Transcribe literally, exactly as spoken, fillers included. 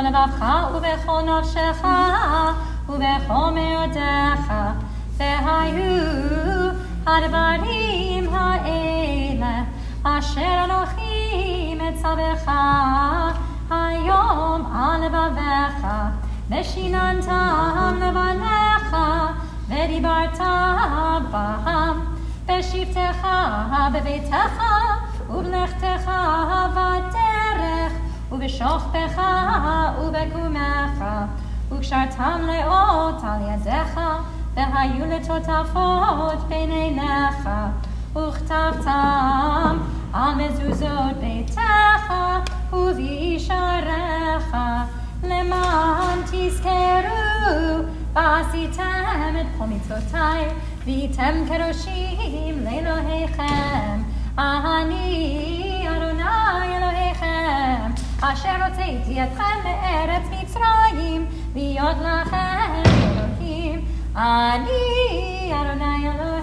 לבבך ובכל נפשך ובכל מאודך, והיו הדברים האלה אשר אנוכי מצווך היום על לבביך, ושיננתם לבניך, ודיברת בהם בשבתך בביתך ובלכתך בדרך ובשוכבך ובקומך, וקשרתם לאות על ידיך, והיו לטוטפות בין עיניך, וכתבתם על מזוזות ביתך ובישעריך, למען תזכרו ועשיתם את כל מצוותיי, והייתם קדושים לאלוהיכם. אני אדוני אלוהיכם, אשר הוצאתי אתכם מארץ מצרים, להיות לכם אלוהים. אני אדוני אלוהיכם.